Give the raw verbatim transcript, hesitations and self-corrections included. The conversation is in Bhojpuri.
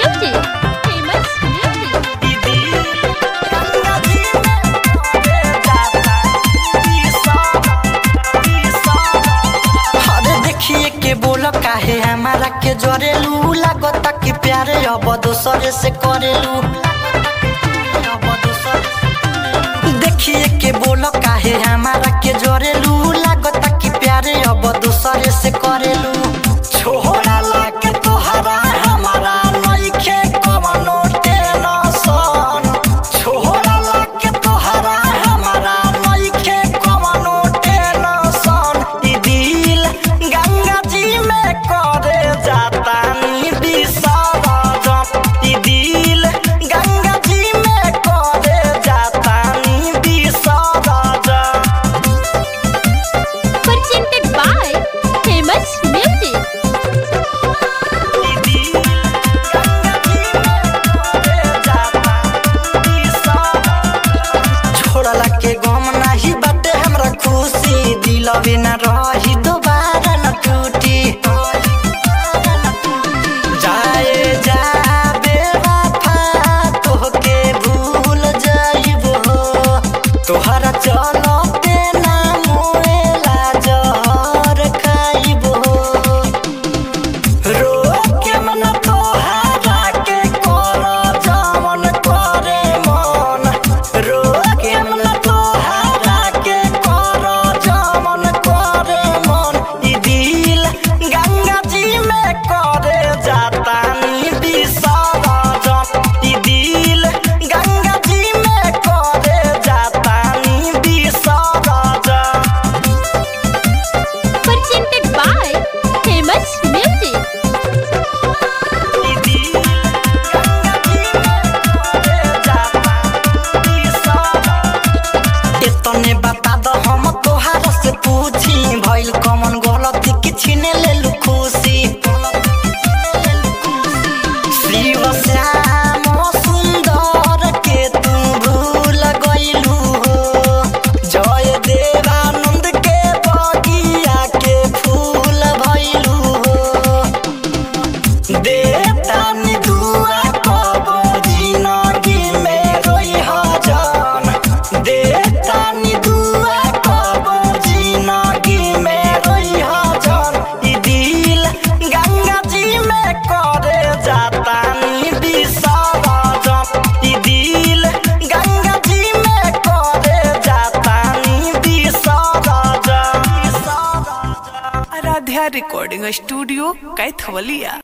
music. Famous music. अरे देखिए के बोलो काहे हमारा के जोरेलू लागता कि प्यारे अब दोसरे से करेलू। देखिए के बोलो काहे हमारा के जोरेलू लागता कि प्यारे अब दोसरे से करेलू। छोड़ा लाके तोहरा हमारा नइखे कवनो टेंशन। छोड़ा लाके तोहरा हमारा नइखे कवनो टेंशन। ई दिल गंगा जी में करे जाता नी विसर्जन। ई दिल गंगा जी में करे जाता नी विसर्जन। Presented by Famous Music. छोड़ला के गम नाही बाटे हमरा खुशी दिलवे न रही दोबारा न टूटी। जाए जाबे वफा तोहके भूल जाइबो तोहरा चलते ना मोएला जहर खाइबो। रोके मन तोहरा के करो जमन करे मन। रोके मन तोहरा के करो जमन करे मन। ई दिल गंगा जी में करे जाता नी विसर्जन। ई दिल गंगा जी में करे जाता नी विसर्जन। Presented by Famous Music. एतने बता दो हम तोहारा से पूछी भइल कमन गलती कि छीने लेलु खुशी। शिव श्याम सुंदर के तू भूल गइलू हो। जय देवानंद के बगिया के फूल भइलू हो। देवतानी दुआ कबो जिंदगी में रोई हजान। देवतानी दुआ कबो जिंदगी में रोई हजान। ई दिल गंगा जी में करे जाता नी विसर्जन। ई दिल गंगा जी में करे जाता नी विसर्जन। Aaradhya recording studio Kaithwalia.